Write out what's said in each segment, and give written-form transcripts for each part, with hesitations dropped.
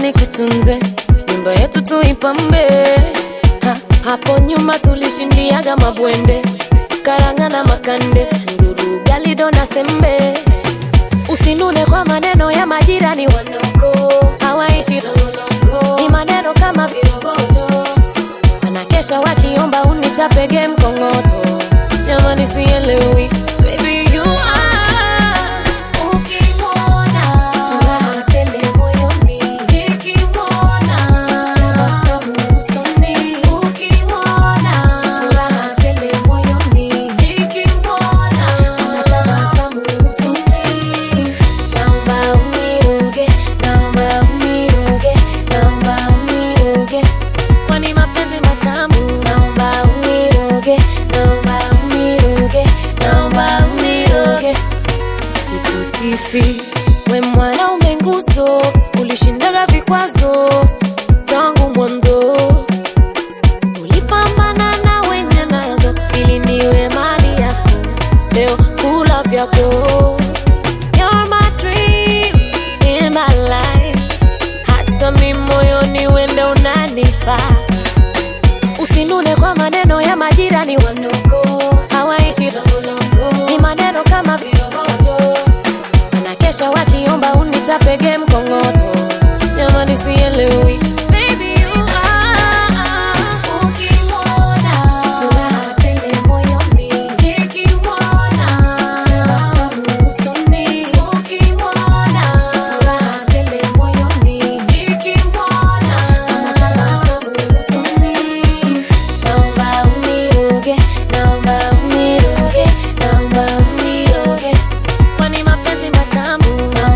nikutunze, nyumba yetu tuipambe. Hapo nyuma tulishindiaga mabwende, karanga na makande, nduru galido na sembe. Usinune kwa maneno ya majirani wanoko, hawaishi lolongo, ni maneno kama viroboto. Wanakesha wakiomba unichapege mkongoto, jamani sielewi, baby you are. We mwana umenguzo, ulishindaga vikwazo tangu mwanzo. Ulipambana na wenye nazo ili niwe mali yako, leo kula vyako. You're my dream in my life, hata mi moyoni wende unanifaa. Usinune kwa maneno ya majirani wanoko, hawaishi lolongo, ni maneno kama viroboto. Kesha wakiomba unichapege mkongoto, jamani sielewi, baby you are. Ukimwona furaha tele moyoni, nikimwona tabasamu usoni. Ukimwona furaha tele moyoni, nikimwona tabasamu usoni. Naomba uniroge, naomba uniroge, naomba uniroge, kwani mapenzi matamu.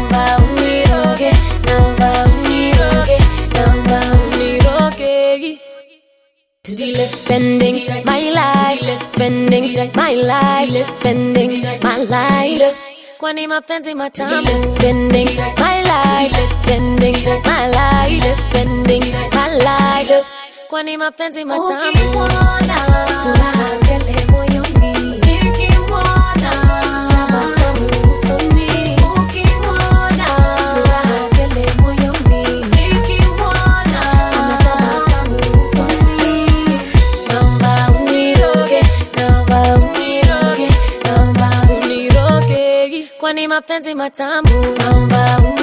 Spending my life, spending my life, spending my life, kwani mapenzi matamu. Spending my life, spending my life, spending my life, kwani mapenzi matamu. Ukimwona furaha tele moyoni, nikimwona tabasamu usoni. Ukimwona furaha tele moyoni, nikimwona tabasamu usoni. Kwani mapenzi matamu, naomba